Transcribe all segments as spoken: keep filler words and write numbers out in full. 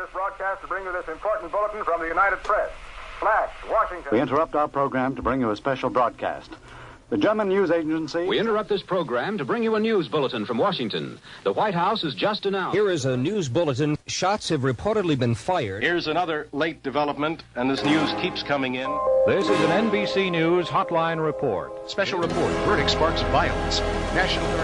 this broadcast to bring you this important bulletin from the United Press. Flash, Washington. We interrupt our program to bring you a special broadcast. The German news agency... We interrupt this program to bring you a news bulletin from Washington. The White House has just announced... Here is a news bulletin. Shots have reportedly been fired. Here's another late development, and this news keeps coming in. This is an N B C News Hotline Report. Special report. Verdict sparks violence. National Guard...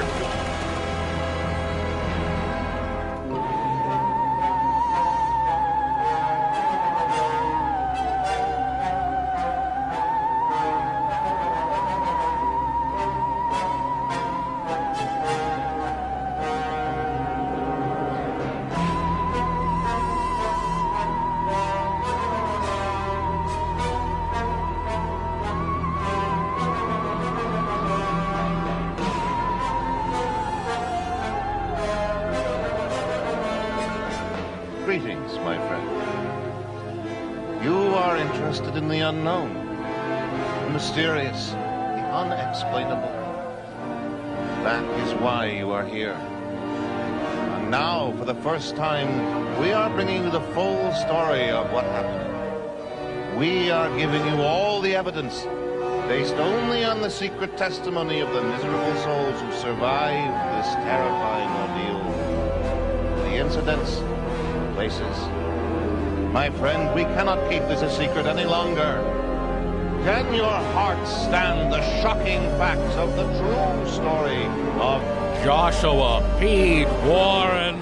Greetings, my friend. You are interested in the unknown, the mysterious, the unexplainable. That is why you are here. And now, for the first time, we are bringing you the full story of what happened. We are giving you all the evidence, based only on the secret testimony of the miserable souls who survived this terrifying ordeal. The incidents, places. My friend, we cannot keep this a secret any longer. Can your heart stand the shocking facts of the true story of Joshua P. Warren?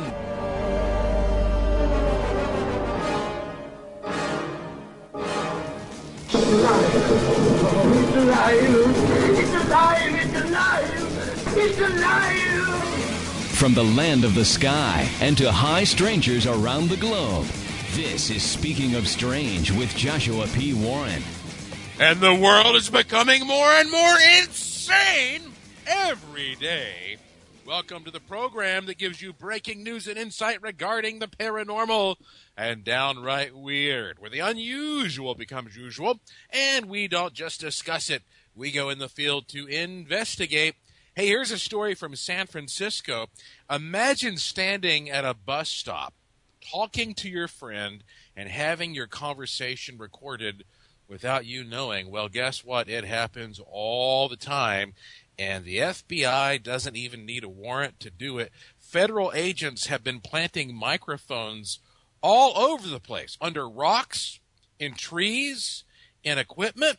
It's alive! It's alive! It's alive! It's alive! From the land of the sky and to high strangers around the globe, this is Speaking of Strange with Joshua P. Warren. And the world is becoming more and more insane every day. Welcome to the program that gives you breaking news and insight regarding the paranormal and downright weird, where the unusual becomes usual, and we don't just discuss it. We go in the field to investigate. Hey, here's a story from San Francisco. Imagine standing at a bus stop, talking to your friend, and having your conversation recorded without you knowing. Well, guess what? It happens all the time, and the F B I doesn't even need a warrant to do it. Federal agents have been planting microphones all over the place, under rocks, in trees, in equipment,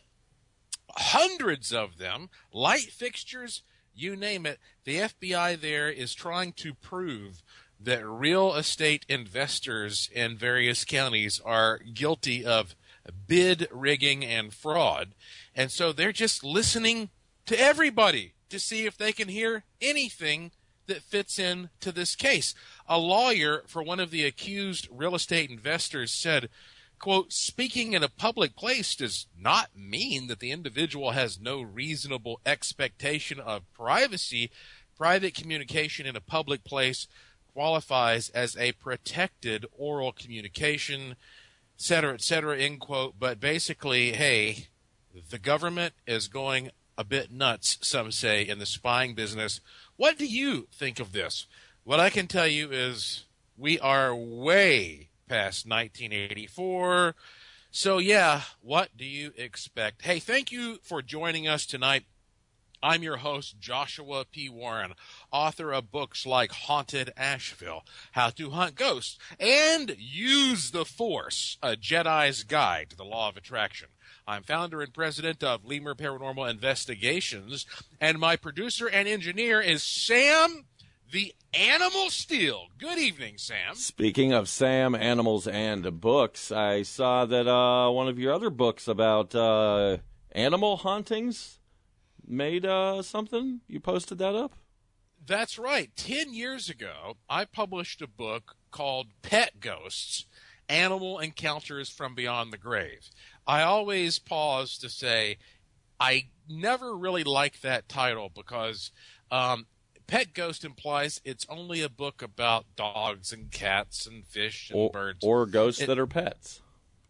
hundreds of them, light fixtures, you name it. The F B I there is trying to prove that real estate investors in various counties are guilty of bid rigging and fraud. And so they're just listening to everybody to see if they can hear anything that fits in to this case. A lawyer for one of the accused real estate investors said, quote, speaking in a public place does not mean that the individual has no reasonable expectation of privacy. Private communication in a public place qualifies as a protected oral communication, et cetera, et cetera, end quote. But basically, hey, the government is going a bit nuts, some say, in the spying business. What do you think of this? What I can tell you is we are way past nineteen eighty-four. So, yeah, what do you expect? Hey, thank you for joining us tonight. I'm your host, Joshua P. Warren, author of books like Haunted Asheville, How to Hunt Ghosts, and Use the Force, A Jedi's Guide to the Law of Attraction. I'm founder and president of Lemur Paranormal Investigations, and my producer and engineer is Sam the Animal Steel. Good evening, Sam. Speaking of Sam, animals, and books, I saw that uh, one of your other books about uh, animal hauntings made uh, something. You posted that up? That's right. Ten years ago, I published a book called Pet Ghosts, Animal Encounters from Beyond the Grave. I always pause to say I never really liked that title because um, Pet Ghost implies it's only a book about dogs and cats and fish and or, birds. Or ghosts it, that are pets.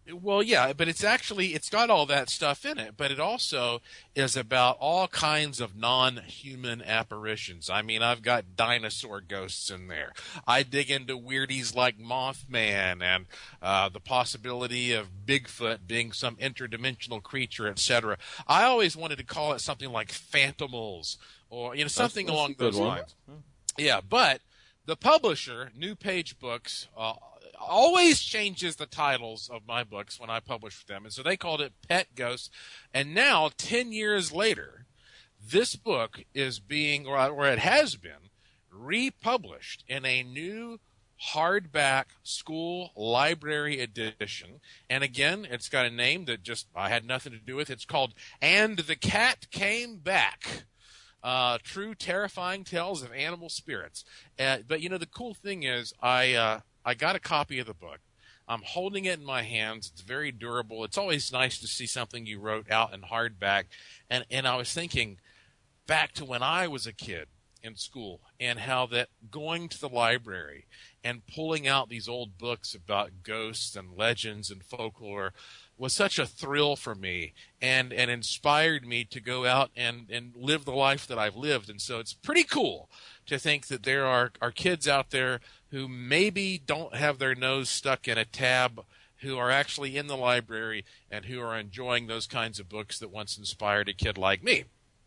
Well, yeah, but it's actually, it's got all that stuff in it, but it also is about all kinds of non-human apparitions. I mean, I've got dinosaur ghosts in there. I dig into weirdies like Mothman and uh, the possibility of Bigfoot being some interdimensional creature, et cetera. I always wanted to call it something like Phantomals or, you know, something that's, that's along those one. lines. Yeah, but the publisher, New Page Books, uh, always changes the titles of my books when I publish them. And so they called it Pet Ghosts. And now, ten years later, this book is being, or, or it has been, republished in a new hardback school library edition. And again, it's got a name that just I had nothing to do with. It's called And the Cat Came Back. Uh, true terrifying tales of animal spirits. Uh, but, you know, the cool thing is I... Uh, I got a copy of the book. I'm holding it in my hands. It's very durable. It's always nice to see something you wrote out in hardback. And and I was thinking back to when I was a kid in school and how that going to the library and pulling out these old books about ghosts and legends and folklore was such a thrill for me and, and inspired me to go out and, and live the life that I've lived. And so it's pretty cool to think that there are, are kids out there who maybe don't have their nose stuck in a tab, who are actually in the library and who are enjoying those kinds of books that once inspired a kid like me.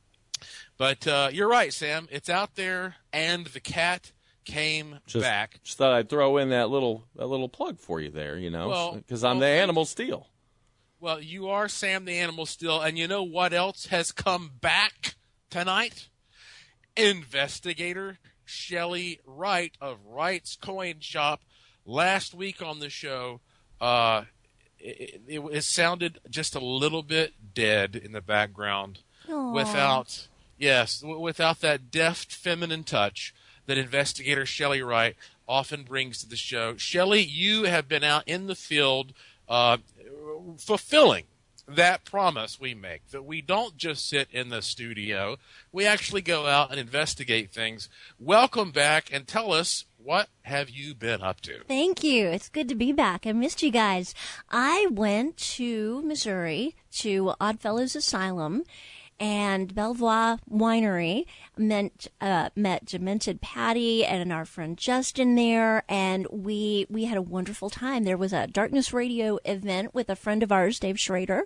But uh, you're right, Sam. It's out there, and the cat came just, back. Just thought I'd throw in that little that little plug for you there, you know, because well, I'm well, the Animal Steel. Well, you are Sam the Animal Steel, and you know what else has come back tonight? Investigator Shelley Wright of Wright's Coin Shop. Last week on the show, uh, it, it, it sounded just a little bit dead in the background. Aww. Without, yes, without that deft feminine touch that investigator Shelley Wright often brings to the show. Shelley, you have been out in the field uh, fulfilling that promise we make, that we don't just sit in the studio. We actually go out and investigate things. Welcome back, and tell us, what have you been up to? Thank you. It's good to be back. I missed you guys. I went to Missouri to Oddfellows Asylum and Belvoir Winery. Met, uh, met Demented Patty and our friend Justin there, and we we had a wonderful time. There was a Darkness Radio event with a friend of ours, Dave Schrader,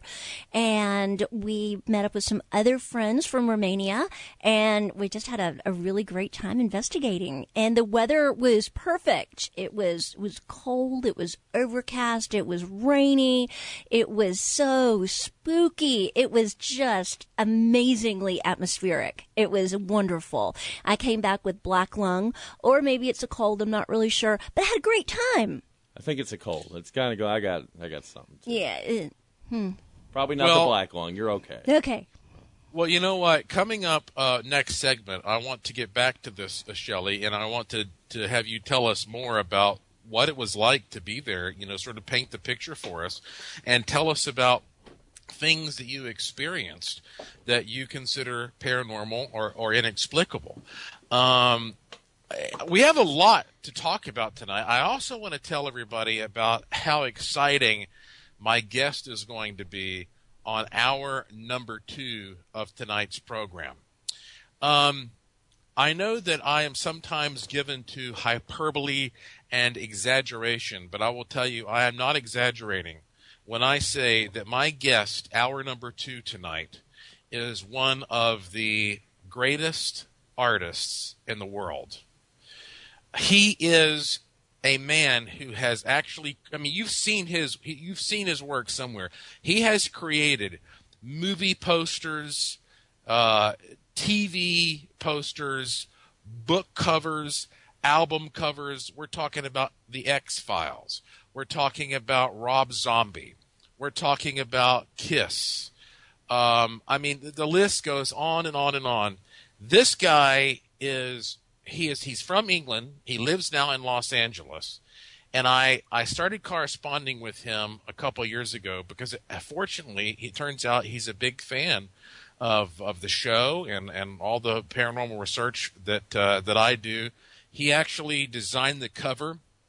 and we met up with some other friends from Romania, and we just had a, a really great time investigating. And the weather was perfect. It was was cold. It was overcast. It was rainy. It was so spooky. It was just amazingly atmospheric. It was wonderful. I came back with black lung, or maybe it's a cold. I'm not really sure, but I had a great time. I think it's a cold. It's kind of go. I got. I got something. Too. Yeah. It, hmm. Probably not well, the black lung. You're okay. Okay. Well, you know what? Coming up uh, next segment, I want to get back to this, uh, Shelley, and I want to to have you tell us more about what it was like to be there. You know, sort of paint the picture for us, and tell us about things that you experienced that you consider paranormal or, or inexplicable. Um, we have a lot to talk about tonight. I also want to tell everybody about how exciting my guest is going to be on hour number two of tonight's program. Um, I know that I am sometimes given to hyperbole and exaggeration, but I will tell you I am not exaggerating when I say that my guest, hour number two tonight, is one of the greatest artists in the world. He is a man who has actually, I mean, you've seen his, you've seen his work somewhere. He has created movie posters, uh, T V posters, book covers, album covers. We're talking about the X-Files. We're talking about Rob Zombie. We're talking about Kiss. Um, I mean, the, the list goes on and on and on. This guy is he is he's from England. He lives now in Los Angeles, and I I started corresponding with him a couple of years ago because, fortunately, it turns out he's a big fan of of the show and, and all the paranormal research that uh, that I do. He actually designed the cover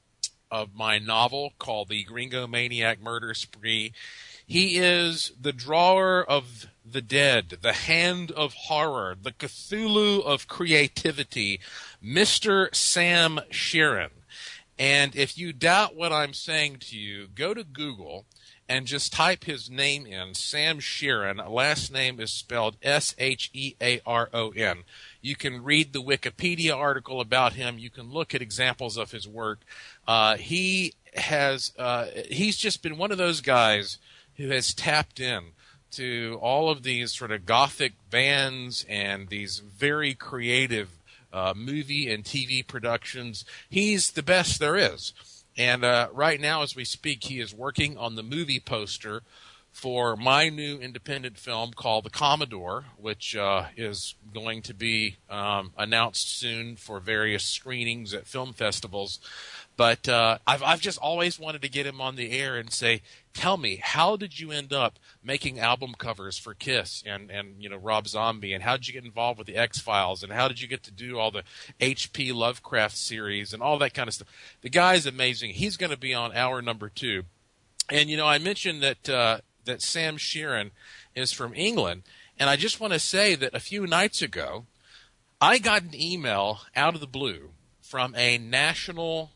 of my novel called The Gringo Maniac Murder Spree. He is the drawer of the dead, the hand of horror, the Cthulhu of creativity, Mister Sam Sheeran. And if you doubt what I'm saying to you, go to Google and just type his name in, Sam Sheeran. Last name is spelled S H E A R O N. You can read the Wikipedia article about him. You can look at examples of his work. Uh, he has, uh, he's just been one of those guys who has tapped in to all of these sort of gothic bands and these very creative uh, movie and T V productions. He's the best there is. And uh, right now, as we speak, he is working on the movie poster for my new independent film called The Commodore, which uh, is going to be um, announced soon for various screenings at film festivals. But uh, I've, I've just always wanted to get him on the air and say, tell me, how did you end up making album covers for Kiss and, and you know Rob Zombie, and how did you get involved with the X-Files, and how did you get to do all the H P Lovecraft series and all that kind of stuff? The guy's amazing. He's going to be on hour number two. And, you know, I mentioned that uh, that Sam Sheeran is from England, and I just want to say that a few nights ago, I got an email out of the blue from a national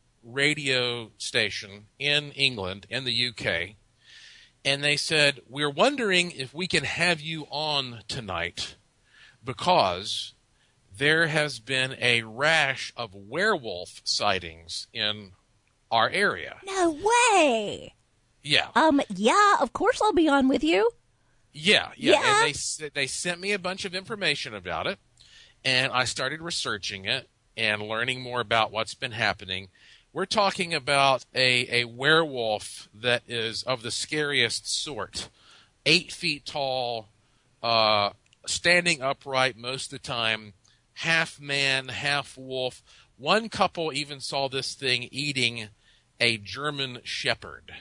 radio station in England, in the U K, and they said, we're wondering if we can have you on tonight because there has been a rash of werewolf sightings in our area. No way! Yeah. Um. Yeah, of course I'll be on with you. Yeah, yeah. Yeah. And they, they sent me a bunch of information about it, and I started researching it and learning more about what's been happening. We're talking about a, a werewolf that is of the scariest sort. Eight feet tall, uh, standing upright most of the time, half man, half wolf. One couple even saw this thing eating a German shepherd.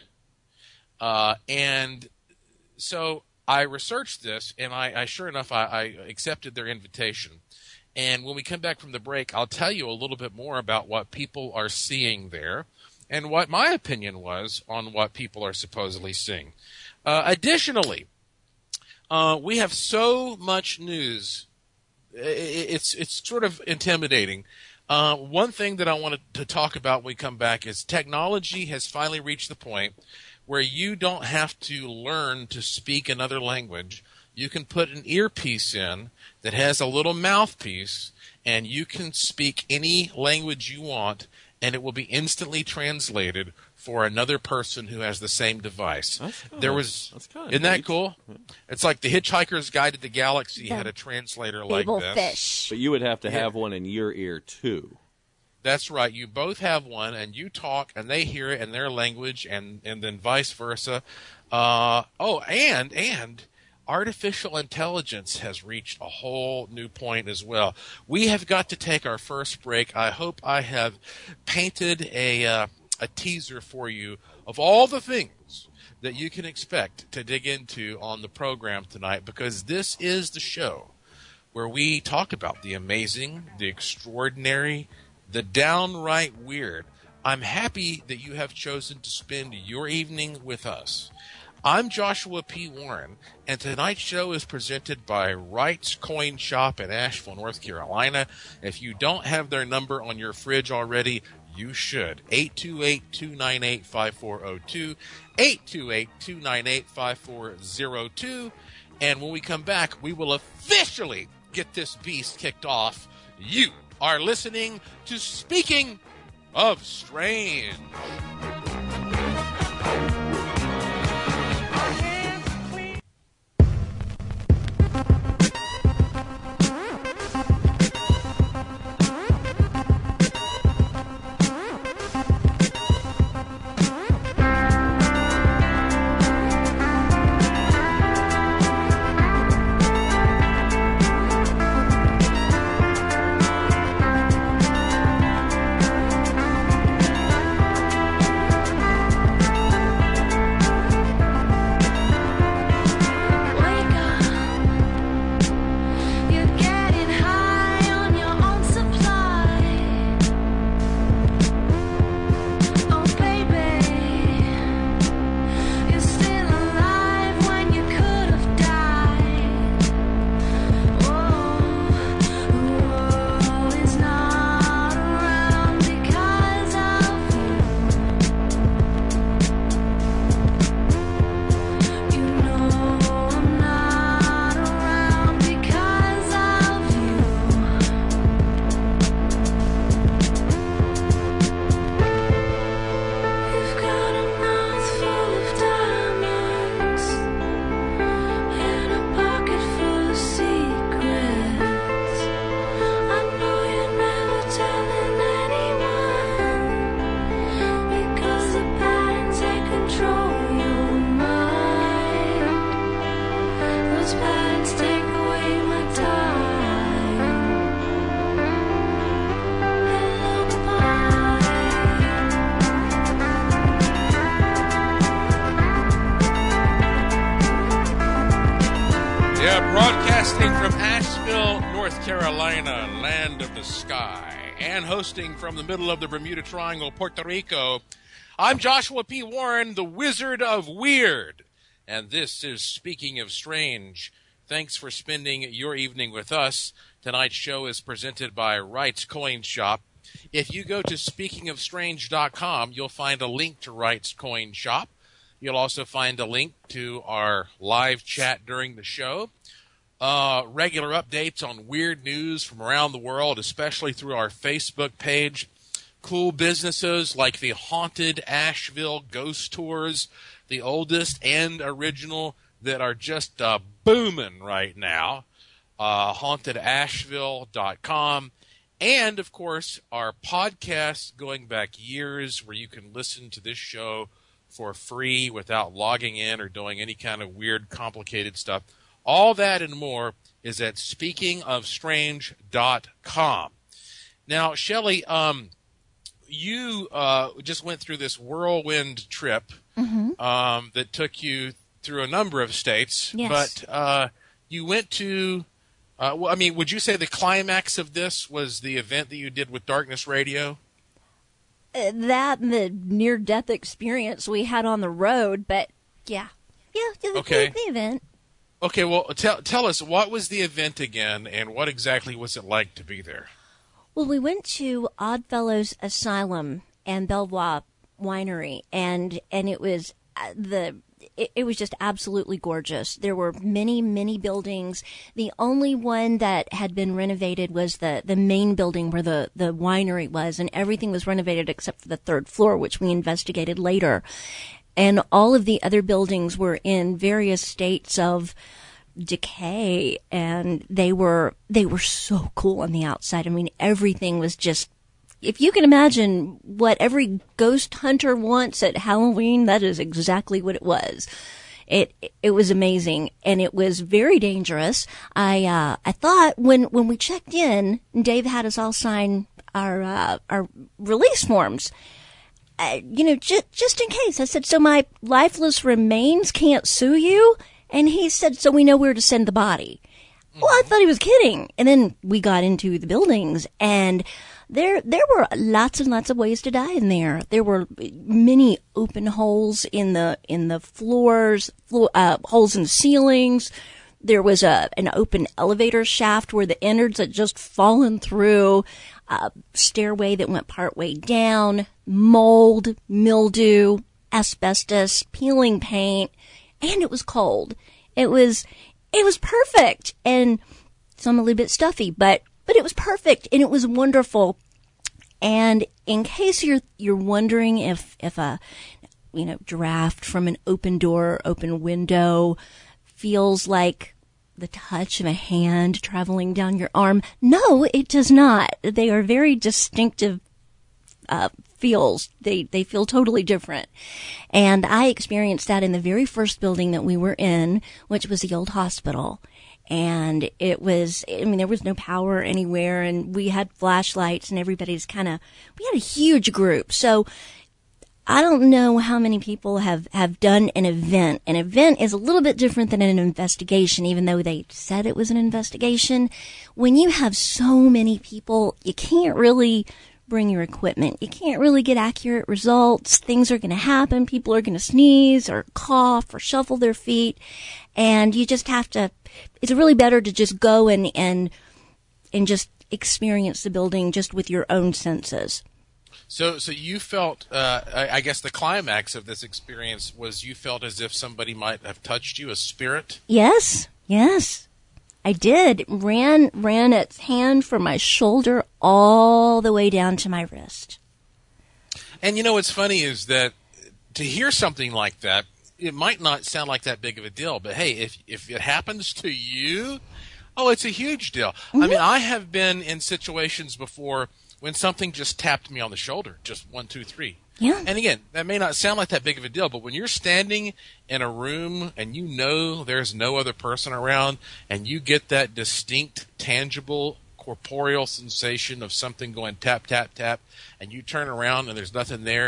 Uh, and so I researched this, and I, I sure enough, I, I accepted their invitation. And when we come back from the break, I'll tell you a little bit more about what people are seeing there and what my opinion was on what people are supposedly seeing. Uh, additionally, uh, we have so much news. It's, it's sort of intimidating. Uh, one thing that I wanted to talk about when we come back is technology has finally reached the point where you don't have to learn to speak another language. You can put an earpiece in that has a little mouthpiece, and you can speak any language you want, and it will be instantly translated for another person who has the same device. That's kinda, there was, that's kinda isn't that neat. cool? It's like the Hitchhiker's Guide to the Galaxy had a translator like this. Fish. But you would have to Yeah. have one in your ear, too. That's right. You both have one, and you talk, and they hear it in their language, and, and then vice versa. Uh, oh, and and artificial intelligence has reached a whole new point as well. We have got to take our first break. I hope I have painted a uh, a teaser for you of all the things that you can expect to dig into on the program tonight, because this is the show where we talk about the amazing, the extraordinary, the downright weird. I'm happy that you have chosen to spend your evening with us. I'm Joshua P. Warren, and tonight's show is presented by Wright's Coin Shop in Asheville, North Carolina. If you don't have their number on your fridge already, you should. eight two eight, two nine eight, five four zero two, eight two eight, two nine eight, five four zero two. And when we come back, we will officially get this beast kicked off. You are listening to Speaking of Strange. Yeah, broadcasting from Asheville, North Carolina, land of the sky, and hosting from the middle of the Bermuda Triangle, Puerto Rico, I'm Joshua P. Warren, the Wizard of Weird, and this is Speaking of Strange. Thanks for spending your evening with us. Tonight's show is presented by Wright's Coin Shop. If you go to speaking of strange dot com, you'll find a link to Wright's Coin Shop. You'll also find a link to our live chat during the show, uh, regular updates on weird news from around the world, especially through our Facebook page, cool businesses like the Haunted Asheville Ghost Tours, the oldest and original that are just uh, booming right now, uh, haunted asheville dot com, and, of course, our podcast going back years where you can listen to this show for free without logging in or doing any kind of weird, complicated stuff. All that and more is at speaking of strange dot com. Now, Shelley, um, you uh, just went through this whirlwind trip mm-hmm. um, that took you through a number of states, yes. but uh, you went to, uh, well, I mean, would you say the climax of this was the event that you did with Darkness Radio? Uh, that and the near-death experience we had on the road, but yeah. Yeah, the, okay. the, the event. Okay, well, tell tell us, what was the event again, and what exactly was it like to be there? Well, we went to Oddfellows Asylum and Belvoir Winery, and and it was uh, the it, it was just absolutely gorgeous. There were many, many buildings. The only one that had been renovated was the, the main building where the, the winery was, and everything was renovated except for the third floor, which we investigated later. And all of the other buildings were in various states of decay, and they were they were so cool on the outside. I mean, everything was just, if you can imagine what every ghost hunter wants at Halloween, that is exactly what it was. It it was amazing, and it was very dangerous. I uh, I thought when when we checked in, Dave had us all sign our uh, our release forms. Uh, you know, j- just in case. I said, so my lifeless remains can't sue you? And he said, so we know where to send the body. Well, I thought he was kidding. And then we got into the buildings, and there there were lots and lots of ways to die in there. There were many open holes in the in the floors, floor, uh, holes in the ceilings. There was a an open elevator shaft where the innards had just fallen through. A stairway that went partway down. Mold, mildew, asbestos, peeling paint, and it was cold. It was it was perfect, and some a little bit stuffy, but but it was perfect, and it was wonderful. And in case you're you're wondering if if a you know draft from an open door, open window feels like the touch of a hand traveling down your arm, no, it does not. They are very distinctive uh, feels. They they feel totally different. And I experienced that in the very first building that we were in, which was the old hospital. And it was, I mean, there was no power anywhere, and we had flashlights, and everybody's kind of, we had a huge group. So I don't know how many people have, have done an event. An event is a little bit different than an investigation, even though they said it was an investigation. When you have so many people, you can't really bring your equipment. You can't really get accurate results. Things are going to happen. People are going to sneeze or cough or shuffle their feet. And you just have to, it's really better to just go and, and, and just experience the building just with your own senses. So, so you felt, uh, I, I guess the climax of this experience was you felt as if somebody might have touched you, a spirit? Yes, yes, I did. Ran, ran its hand from my shoulder all the way down to my wrist. And you know what's funny is that to hear something like that, it might not sound like that big of a deal, but hey, if if it happens to you, oh, it's a huge deal. Mm-hmm. I mean, I have been in situations before when something just tapped me on the shoulder, just one, two, three. Yeah. And again, that may not sound like that big of a deal, but when you're standing in a room and you know there's no other person around and you get that distinct, tangible, corporeal sensation of something going tap, tap, tap, and you turn around and there's nothing there,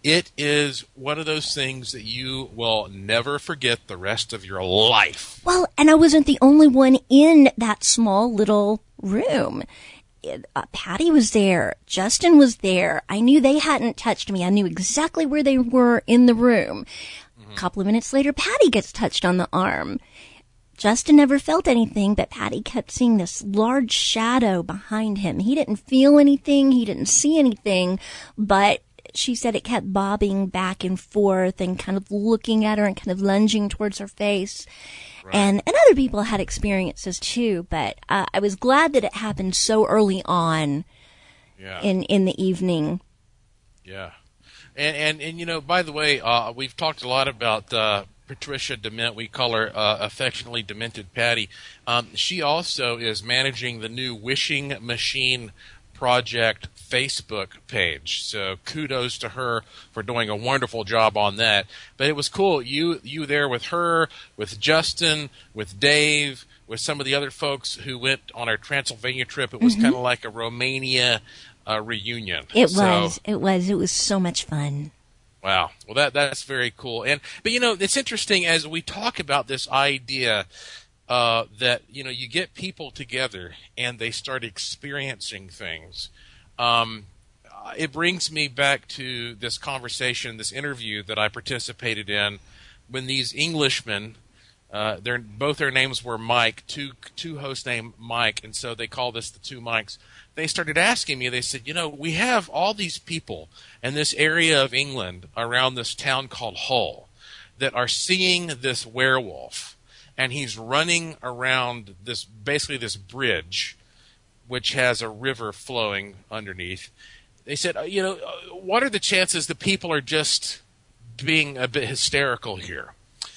It is one of those things that you will never forget the rest of your life. Well, and I wasn't the only one in that small little room. It, uh, Patty was there. Justin was there. I knew they hadn't touched me. I knew exactly where they were in the room. Mm-hmm. A couple of minutes later, Patty gets touched on the arm. Justin never felt anything, but Patty kept seeing this large shadow behind him. He didn't feel anything. He didn't see anything, but she said it kept bobbing back and forth and kind of looking at her and kind of lunging towards her face. Right. And, and other people had experiences too, but uh, I was glad that it happened so early on yeah. in, in the evening. Yeah. And, and, and, you know, by the way, uh, we've talked a lot about uh, Patricia Dement. We call her uh, affectionately Demented Patty. Um, she also is managing the new Wishing Machine Project Facebook page. So kudos to her for doing a wonderful job on that. But it was cool. You you there with her, with Justin, with Dave, with some of the other folks who went on our Transylvania trip. It was mm-hmm. kind of like a Romania uh, reunion. It so, was. It was. It was so much fun. Wow. Well, that that's very cool. And but you know, it's interesting as we talk about this idea Uh, that, you know, you get people together and they start experiencing things. Um, it brings me back to this conversation, this interview that I participated in when these Englishmen, uh, their, both their names were Mike, two, two hosts named Mike, and so they call this the two Mikes. They started asking me, they said, you know, we have all these people in this area of England around this town called Hull that are seeing this werewolf. And he's running around this, basically this bridge, which has a river flowing underneath. They said, you know, what are the chances that people are just being a bit hysterical here?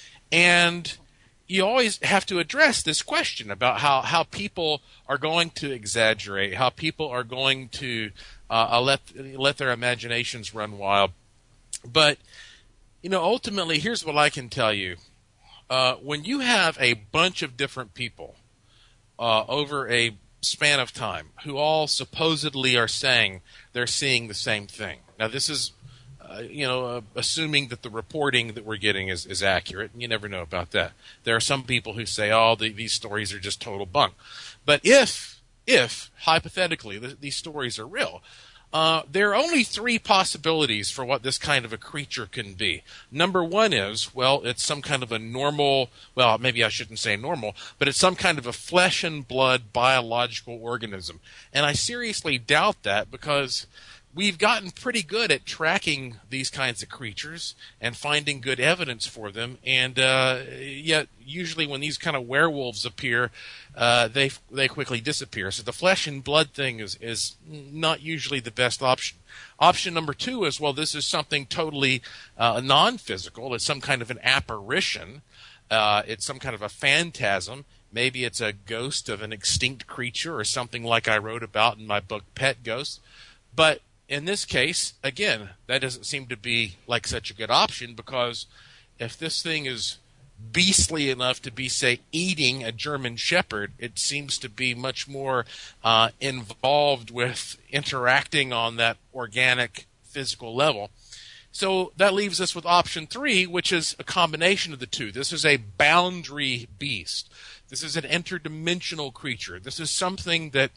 And you always have to address this question about how, how people are going to exaggerate, how people are going to uh, let let their imaginations run wild. But, you know, ultimately, here's what I can tell you. Uh, when you have a bunch of different people uh, over a span of time who all supposedly are saying they're seeing the same thing. Now, this is, uh, you know, uh, assuming that the reporting that we're getting is, is accurate, and you never know about that. There are some people who say, oh, the, these stories are just total bunk. But if, if, hypothetically, th- these stories are real, Uh, there are only three possibilities for what this kind of a creature can be. Number one is, well, it's some kind of a normal, well, maybe I shouldn't say normal, but it's some kind of a flesh and blood biological organism. And I seriously doubt that because we've gotten pretty good at tracking these kinds of creatures and finding good evidence for them. And uh, yet, usually when these kind of werewolves appear, uh, they they quickly disappear. So the flesh and blood thing is, is not usually the best option. Option number two is, well, this is something totally uh, non-physical. It's some kind of an apparition. Uh, it's some kind of a phantasm. Maybe it's a ghost of an extinct creature or something like I wrote about in my book, Pet Ghosts. But in this case, again, that doesn't seem to be like such a good option because if this thing is beastly enough to be, say, eating a German Shepherd, it seems to be much more uh, involved with interacting on that organic physical level. So that leaves us with option three, which is a combination of the two. This is a boundary beast. This is an interdimensional creature. This is something that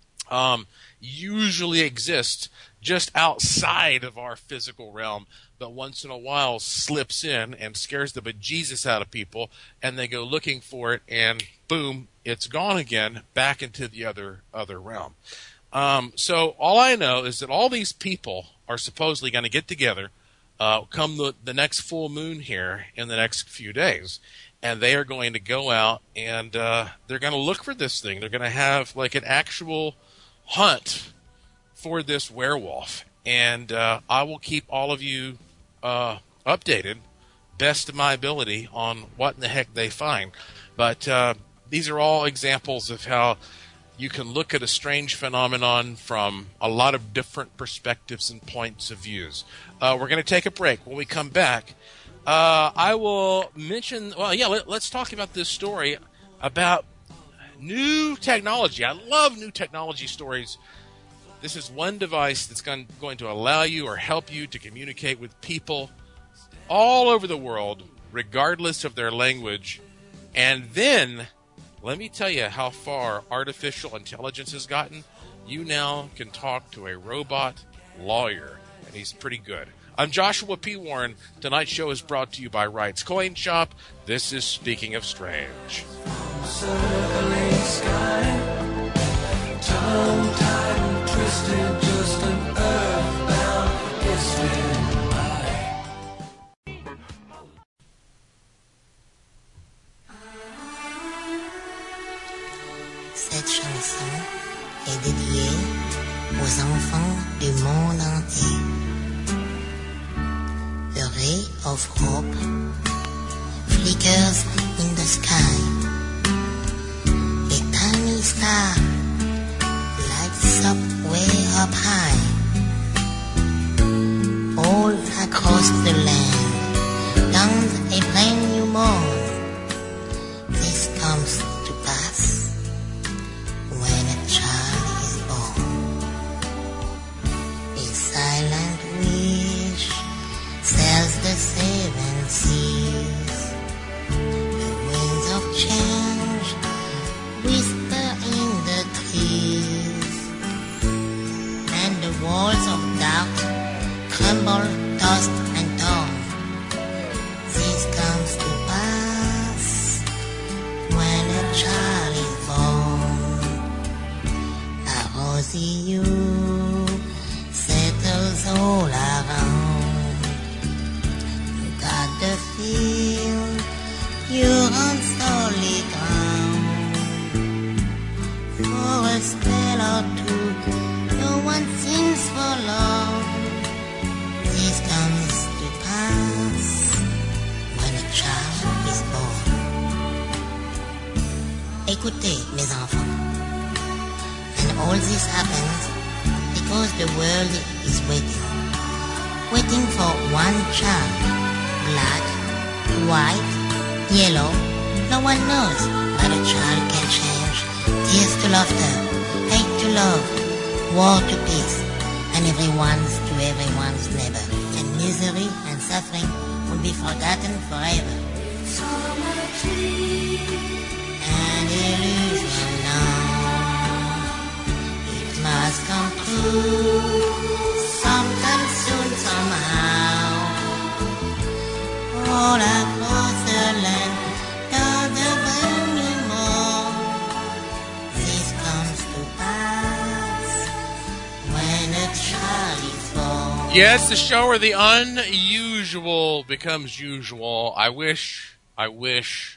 um, usually exists just outside of our physical realm, but once in a while slips in and scares the bejesus out of people, and they go looking for it, and boom, it's gone again, back into the other other realm. Um, so all I know is that all these people are supposedly going to get together uh, come the, the next full moon here in the next few days, and they are going to go out and uh, they're going to look for this thing. They're going to have like an actual hunt for this werewolf, and uh, I will keep all of you uh, updated, best of my ability, on what in the heck they find. But uh, these are all examples of how you can look at a strange phenomenon from a lot of different perspectives and points of views. Uh, we're going to take a break. When we come back, uh, I will mention, well, yeah, let, let's talk about this story about new technology. I love new technology stories This is one device that's going, going to allow you or help you to communicate with people all over the world, regardless of their language. And then, let me tell you how far artificial intelligence has gotten. You now can talk to a robot lawyer, and he's pretty good. I'm Joshua P. Warren. Tonight's show is brought to you by Wright's Coin Shop. This is Speaking of Strange. Circling sky, tongue-tied, twisted, just an earthbound hissing by. Cette chanson est dédiée aux enfants du monde entier. The ray of hope flickers in the sky. A tiny star lights up way up high. All across the land dawns a brand new morn. This comes to pass when a child is born. A silent wish sails the seven seas. The winds of change whisper in the trees, and the walls of doubt crumble, tossed and torn. This comes to pass when a child is born. A rosy hue settles all around. You got the feel you're on solid ground. For a spell or two, no one seems forlorn. This comes to pass when a child is born. Écoutez, mes enfants. And all this happens because the world is waiting. Waiting for one child. Black, white, yellow, no one knows. But a child can change. Tears to laughter, hate to love, war to peace, and everyone's to everyone's neighbor. And misery and suffering will be forgotten forever. An illusion now, it must come true, sometime soon, somehow. All across the land, down the brand new morn. This comes to pass when a child is born. Yes, the show where the unusual becomes usual. I wish, I wish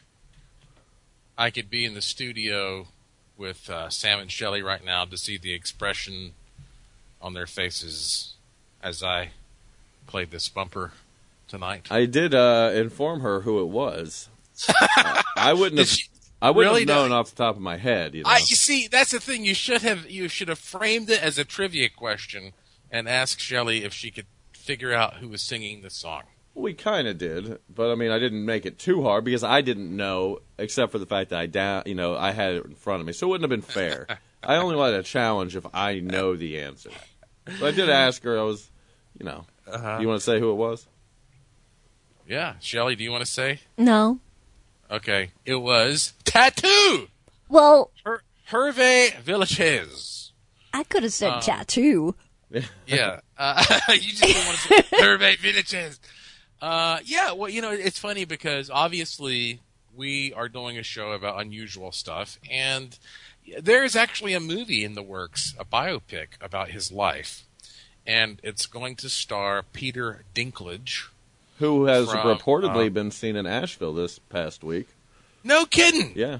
I could be in the studio with uh, Sam and Shelley right now to see the expression on their faces as I played this bumper tonight. I did uh, inform her who it was. uh, I wouldn't have. She, I wouldn't really have known don't. off the top of my head. You know. I, you see, that's the thing. You should have. You should have framed it as a trivia question and asked Shelley if she could figure out who was singing the song. We kind of did, but I mean, I didn't make it too hard because I didn't know, except for the fact that I down, you know, I had it in front of me, so it wouldn't have been fair. I only wanted a challenge if I know the answer. But I did ask her. I was, you know, uh-huh. You want to say who it was? Yeah, Shelley, do you want to say? No. Okay, it was Tattoo. Well, Her- Hervé Villachez. I could have said Uh, tattoo. Yeah, uh, you just didn't want to say Hervé Villachez. Uh, yeah, well, you know, it's funny because obviously we are doing a show about unusual stuff, and there is actually a movie in the works, a biopic about his life, and it's going to star Peter Dinklage, who has from, reportedly uh, been seen in Asheville this past week. No kidding. Yeah.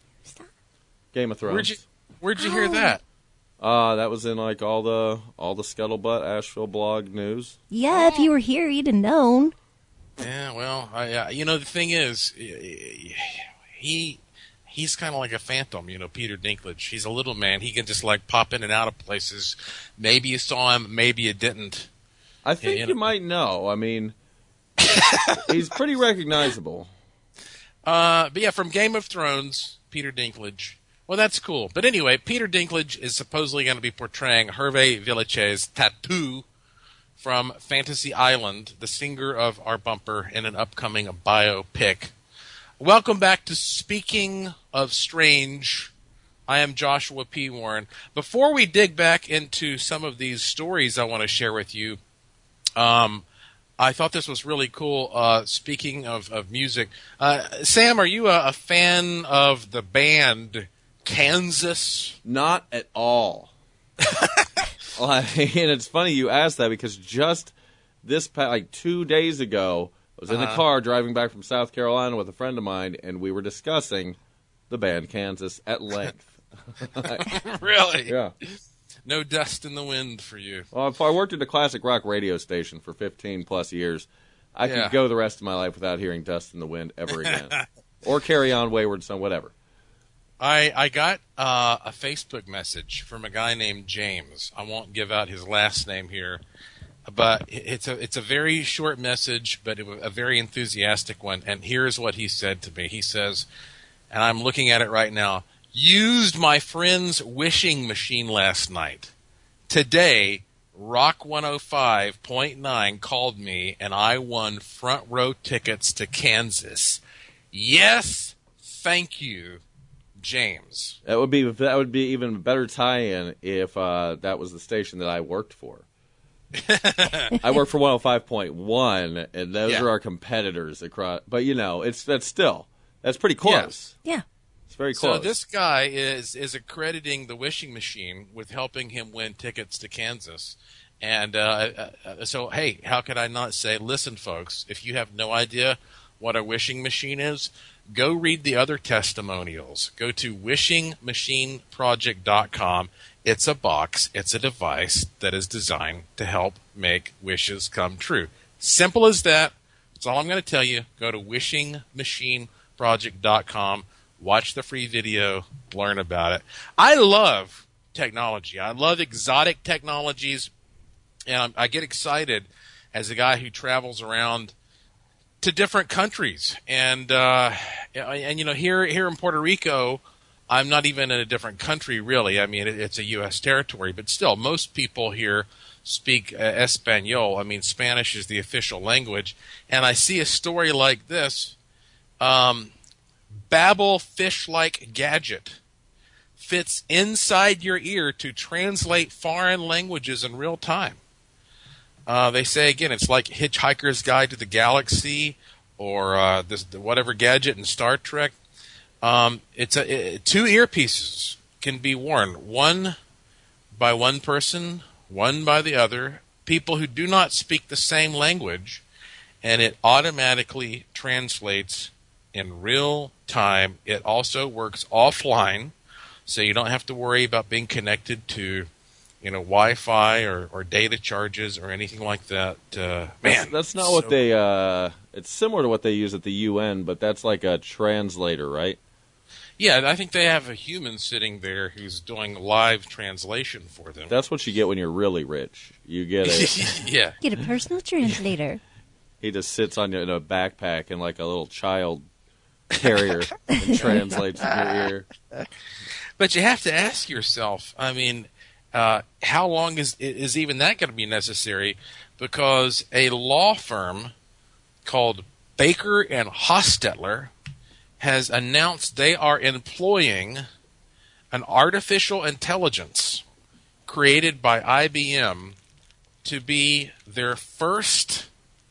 Game of Thrones. Where'd you Where'd you hear that? Uh, that was in like all the all the Scuttlebutt Asheville blog news. Yeah, if you were here, you'd have known. Yeah, well, I, uh, you know, the thing is, he he's kind of like a phantom, you know, Peter Dinklage. He's a little man. He can just, like, pop in and out of places. Maybe you saw him, maybe you didn't. I think you, you know. might know. I mean, he's pretty recognizable. Uh, but, yeah, from Game of Thrones, Peter Dinklage. Well, that's cool. But anyway, Peter Dinklage is supposedly going to be portraying Hervé Villechaize's Tattoo from Fantasy Island, the singer of our bumper, in an upcoming biopic. Welcome back to Speaking of Strange. I am Joshua P. Warren. Before we dig back into some of these stories I want to share with you, um, I thought this was really cool. Uh, speaking of, of music, uh, Sam, are you a, a fan of the band Kansas? Not at all. Like, and it's funny you asked that because just this pa- like two days ago, I was in the Uh-huh. car driving back from South Carolina with a friend of mine, and we were discussing the band Kansas at length. Really? Yeah. No dust in the wind for you. Well, if I worked at a classic rock radio station for fifteen plus years, I Yeah. could go the rest of my life without hearing Dust in the Wind ever again. Or Carry On Wayward Son, whatever. I I got uh, a Facebook message from a guy named James. I won't give out his last name here, but it's a it's a very short message, but it was a very enthusiastic one. And here's what he said to me. He says, and I'm looking at it right now, used my friend's wishing machine last night. Today, Rock one oh five point nine called me, and I won front row tickets to Kansas. Yes, thank you, James. That would be that would be even a better tie-in if uh, that was the station that I worked for. I work for one oh five point one, and those Yeah. are our competitors across. But you know, it's that's still that's pretty close. Yeah. It's very close. So this guy is is accrediting the wishing machine with helping him win tickets to Kansas. And uh, uh, so, hey, how could I not say, listen, folks, if you have no idea what a wishing machine is, go read the other testimonials. Go to wishing machine project dot com. It's a box. It's a device that is designed to help make wishes come true. Simple as that. That's all I'm going to tell you. Go to wishing machine project dot com. Watch the free video. Learn about it. I love technology. I love exotic technologies. And I'm, I get excited as a guy who travels around to different countries. And, uh, and you know, here here in Puerto Rico, I'm not even in a different country, really. I mean, it, it's a U S territory. But still, most people here speak uh, Espanol. I mean, Spanish is the official language. And I see a story like this. Um, Babbel fish-like gadget fits inside your ear to translate foreign languages in real time. Uh, they say, again, it's like Hitchhiker's Guide to the Galaxy or uh, this whatever gadget in Star Trek. Um, it's a it, two earpieces can be worn, one by one person, one by the other, people who do not speak the same language, and it automatically translates in real time. It also works offline, so you don't have to worry about being connected to, you know, Wi-Fi or, or data charges or anything like that. Uh, man, that's, that's not so, what they. Uh, it's similar to what they use at the U N, but that's like a translator, right? Yeah, I think they have a human sitting there who's doing live translation for them. That's what you get when you're really rich. You get a yeah. Get a personal translator. He just sits on you in a backpack and like a little child carrier and translates in your ear. But you have to ask yourself, I mean, uh, how long is is even that going to be necessary? Because a law firm called Baker and Hostetler has announced they are employing an artificial intelligence created by I B M to be their first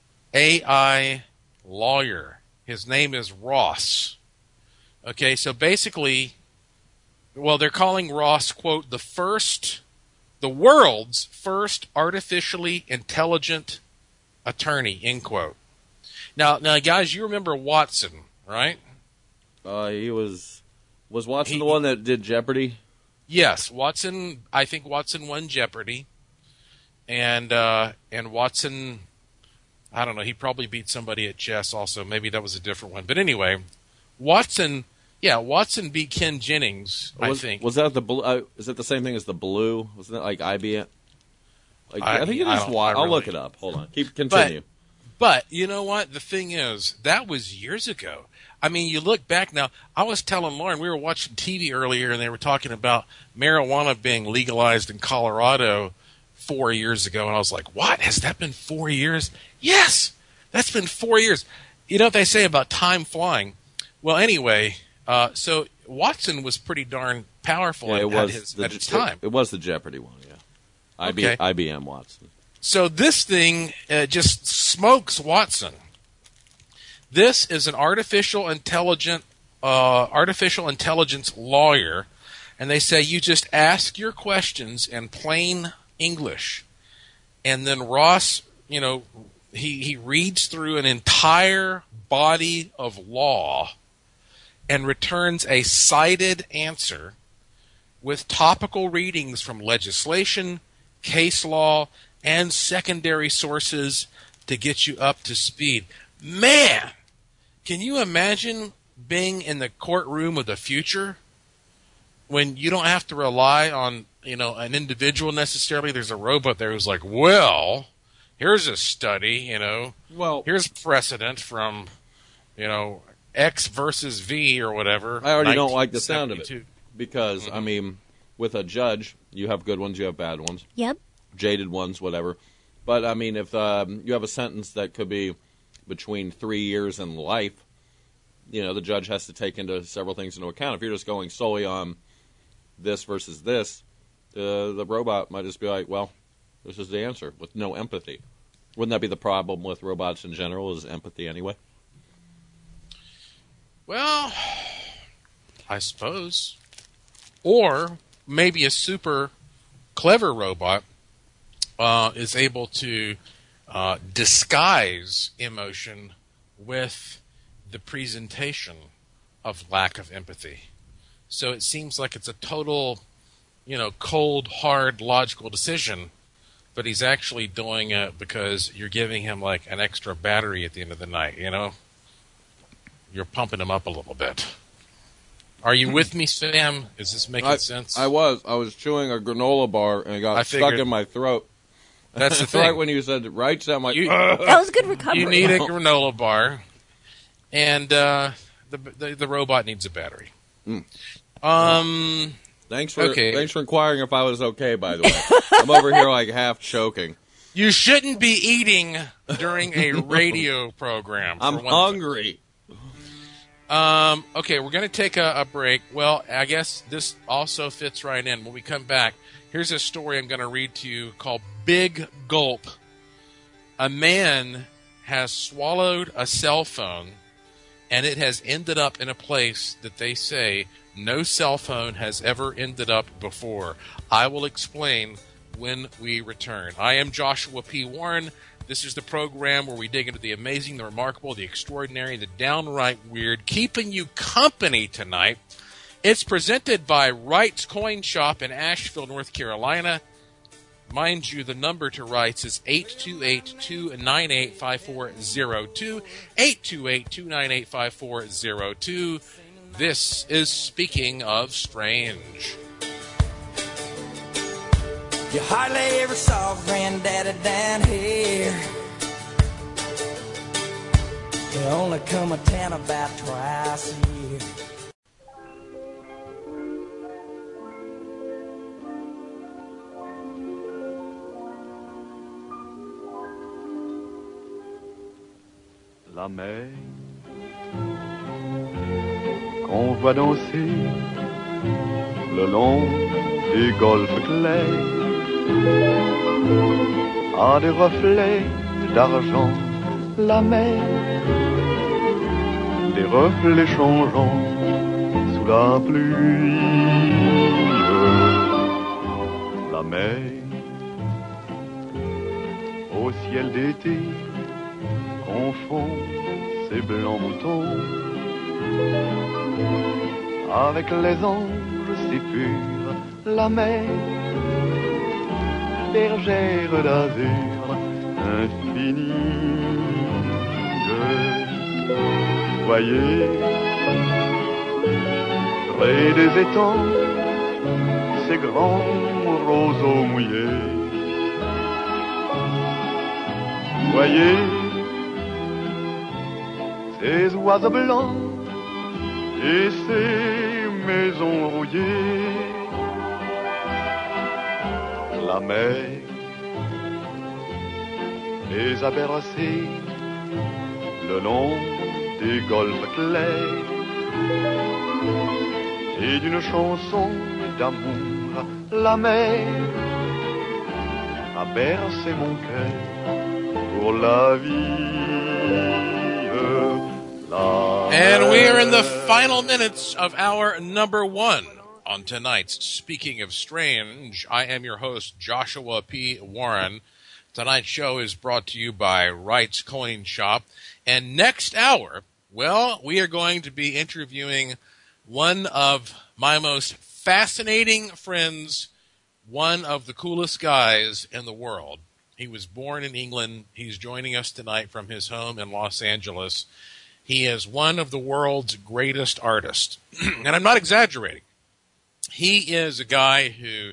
A I lawyer. His name is Ross. Okay, so basically, well, they're calling Ross, quote, the first, the world's first artificially intelligent attorney, end quote. Now, now, guys, you remember Watson, right? Uh, he was, was Watson He- the one that did Jeopardy? Yes, Watson. I think Watson won Jeopardy, and uh, and Watson, I don't know. He probably beat somebody at chess. Also, maybe that was a different one. But anyway, Watson. Yeah, Watson beat Ken Jennings. was, I think. Was that the blue? Uh, is that the same thing as the blue? Wasn't that like I B M? Like, I, I- think it I is. don't- Wa- I I'll really- look it up. Hold on. Keep continue. But you know what? The thing is, that was years ago. I mean, you look back now. I was telling Lauren, we were watching T V earlier, and they were talking about marijuana being legalized in Colorado four years ago. And I was like, what? Has that been four years? Yes, that's been four years. You know what they say about time flying? Well, anyway, uh, so Watson was pretty darn powerful yeah, at, it was at, his, the, at its time. It, it was the Jeopardy one, yeah. I B, Okay. I B M Watson. So this thing uh, just smokes Watson. This is an artificial intelligent, uh, artificial intelligence lawyer, and they say you just ask your questions in plain English, and then Ross, you know, he he reads through an entire body of law and returns a cited answer with topical readings from legislation, case law, and secondary sources to get you up to speed. Man, can you imagine being in the courtroom of the future when you don't have to rely on, you know, an individual necessarily? There's a robot there who's like, well, here's a study, you know, well, here's precedent from, you know, X versus V or whatever. I already don't like the sound of it because, mm-hmm. I mean, with a judge, you have good ones, you have bad ones. Yep. Jaded ones, whatever. But, I mean, if um, you have a sentence that could be between three years and life, you know, the judge has to take into several things into account. If you're just going solely on this versus this, uh, the robot might just be like, well, this is the answer, with no empathy. Wouldn't that be the problem with robots in general, is empathy anyway? Well, I suppose. Or maybe a super clever robot uh, is able to uh, disguise emotion with the presentation of lack of empathy. So it seems like it's a total, you know, cold, hard, logical decision, but he's actually doing it because you're giving him like an extra battery at the end of the night, you know? You're pumping him up a little bit. Are you with me, Sam? Is this making I, sense? I was. I was chewing a granola bar and it got I stuck figured. in my throat. That's the thing. Right when you said right, so I'm like, You- That was good recovery. You need a granola bar, and uh, the, the the robot needs a battery. Mm. Um. Thanks for Okay. thanks for inquiring if I was okay. By the way, I'm over here like half choking. You shouldn't be eating during a radio program. for I'm one hungry. thing. Um, okay, we're going to take a, a break. Well, I guess this also fits right in. When we come back, here's a story I'm going to read to you called Big Gulp. A man has swallowed a cell phone, and it has ended up in a place that they say no cell phone has ever ended up before. I will explain when we return. I am Joshua P. Warren. This is the program where we dig into the amazing, the remarkable, the extraordinary, the downright weird, keeping you company tonight. It's presented by Wright's Coin Shop in Asheville, North Carolina. Mind you, the number to Wright's is eight two eight, two nine eight, five four zero two, eight two eight, two nine eight, five four zero two. This is Speaking of Strange. You hardly ever saw Granddaddy down here. They only come to town about twice a year. La mer qu'on voit danser le long des golfes clairs a des reflets d'argent. La mer, des reflets changeants sous la pluie. La mer au ciel d'été confond ses blancs moutons avec les anges si purs. La mer, bergère d'azur infinie. Voyez, près des étangs, ces grands roseaux mouillés. Voyez, des oiseaux blancs et ces maisons rouillées. La mer les a bercés le long des golfes clairs et d'une chanson d'amour la mer a bercé mon cœur pour la vie. La And we are in the final minutes of our number one on tonight's Speaking of Strange. I am your host, Joshua P. Warren. Tonight's show is brought to you by Wright's Coin Shop. And next hour, well, we are going to be interviewing one of my most fascinating friends, one of the coolest guys in the world. He was born in England. He's joining us tonight from his home in Los Angeles. He is one of the world's greatest artists. And I'm not exaggerating. He is a guy who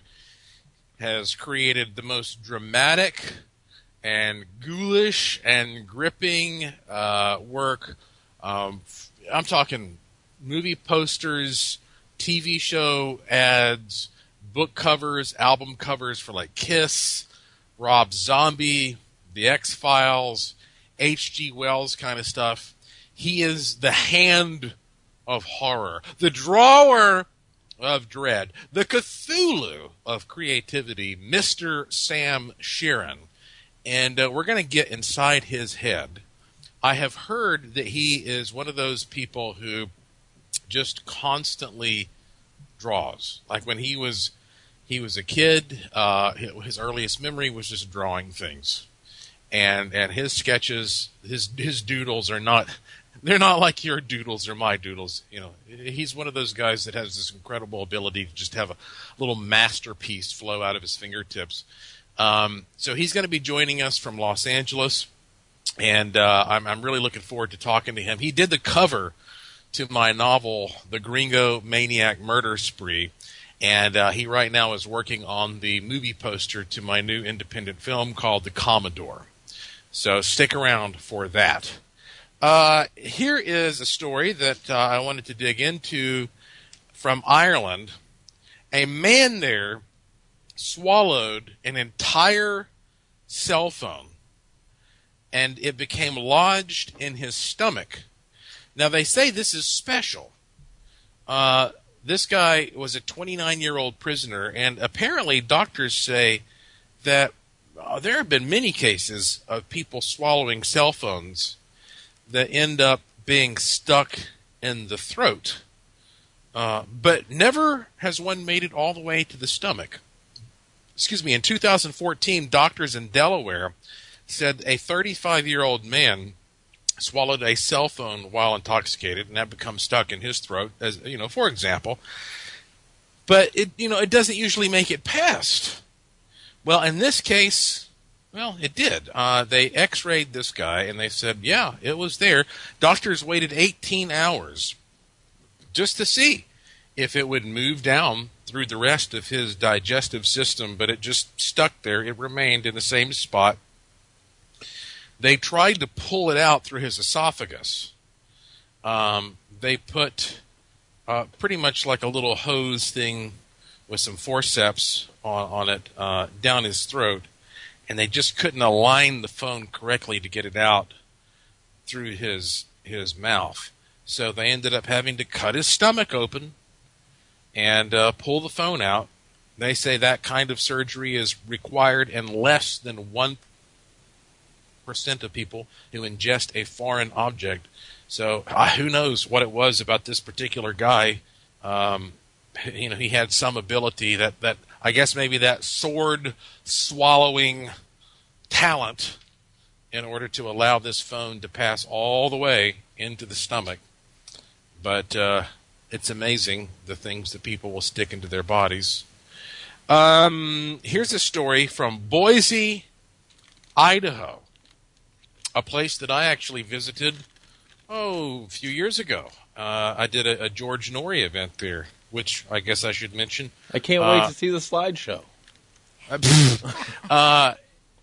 has created the most dramatic and ghoulish and gripping uh, work. Um, I'm talking movie posters, T V show ads, book covers, album covers for like Kiss, Rob Zombie, The X-Files, H G Wells kind of stuff. He is the hand of horror, the drawer of dread, the Cthulhu of creativity, Mister Sam Sheeran. And uh, we're going to get inside his head. I have heard that he is one of those people who just constantly draws. Like when he was he was a kid, uh, his earliest memory was just drawing things. And and his sketches, his his doodles are not... They're not like your doodles or my doodles. You know, he's one of those guys that has this incredible ability to just have a little masterpiece flow out of his fingertips. Um, so he's going to be joining us from Los Angeles, and uh, I'm, I'm really looking forward to talking to him. He did the cover to my novel, The Gringo Maniac Murder Spree, and uh, he right now is working on the movie poster to my new independent film called The Commodore. So stick around for that. Uh, here is a story that uh, I wanted to dig into from Ireland. A man there swallowed an entire cell phone, and it became lodged in his stomach. Now, they say this is special. Uh, this guy was a twenty-nine-year-old prisoner, and apparently doctors say that uh, there have been many cases of people swallowing cell phones that end up being stuck in the throat. Uh, but never has one made it all the way to the stomach. Excuse me, in two thousand fourteen, doctors in Delaware said a thirty-five-year-old man swallowed a cell phone while intoxicated, and that becomes stuck in his throat, as you know, for example. But it, you know, it doesn't usually make it past. Well, in this case, well, it did. Uh, they x-rayed this guy, and they said, yeah, it was there. Doctors waited eighteen hours just to see if it would move down through the rest of his digestive system, but it just stuck there. It remained in the same spot. They tried to pull it out through his esophagus. Um, they put uh, pretty much like a little hose thing with some forceps on, on it uh, down his throat, and they just couldn't align the phone correctly to get it out through his his mouth. So they ended up having to cut his stomach open and uh, pull the phone out. They say that kind of surgery is required in less than one percent of people who ingest a foreign object. So uh, who knows what it was about this particular guy. Um, you know, he had some ability that, that I guess maybe that sword swallowing talent in order to allow this phone to pass all the way into the stomach. But uh, it's amazing the things that people will stick into their bodies. Um, here's a story from Boise, Idaho, a place that I actually visited, oh, a few years ago. Uh, I did a, a George Norrie event there, which I guess I should mention. I can't uh, wait to see the slideshow. uh,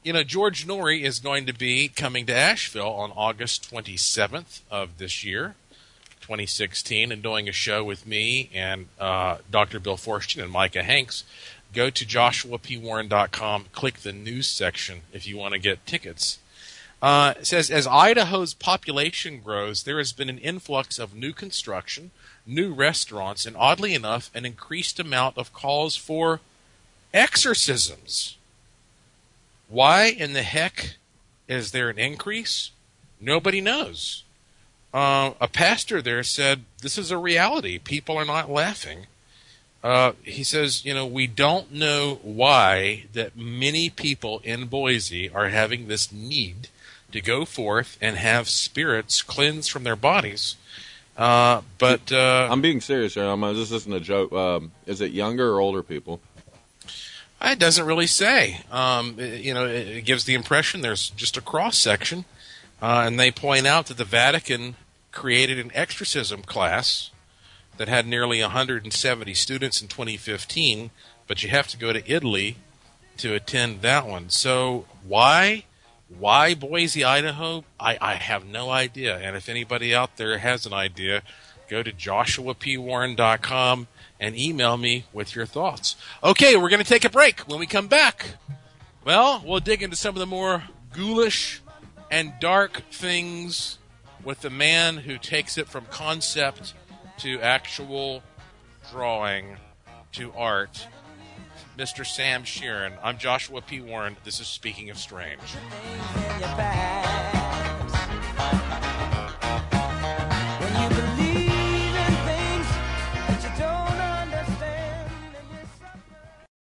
you know, George Norrie is going to be coming to Asheville on August twenty-seventh of this year, twenty sixteen, and doing a show with me and uh, Doctor Bill Forstchen and Micah Hanks. Go to joshua p warren dot com, click the news section if you want to get tickets. Uh, it says, as Idaho's population grows, there has been an influx of new construction, new restaurants, and oddly enough, an increased amount of calls for exorcisms. Why in the heck is there an increase? Nobody knows. Uh, a pastor there said, this is a reality. People are not laughing. Uh, he says, you know, we don't know why that many people in Boise are having this need to go forth and have spirits cleansed from their bodies. Uh, but uh, I'm being serious here. I'm, this isn't a joke. Um, is it younger or older people? It doesn't really say. Um, it, you know, it, it gives the impression there's just a cross section, uh, and they point out that the Vatican created an exorcism class that had nearly one hundred seventy students in twenty fifteen, but you have to go to Italy to attend that one. So why, why Boise, Idaho? I, I have no idea. And if anybody out there has an idea, go to joshua p warren dot com and email me with your thoughts. Okay, we're going to take a break. When we come back, well, we'll dig into some of the more ghoulish and dark things with the man who takes it from concept to actual drawing to art, Mister Sam Sheeran. I'm Joshua P. Warren. This is Speaking of Strange.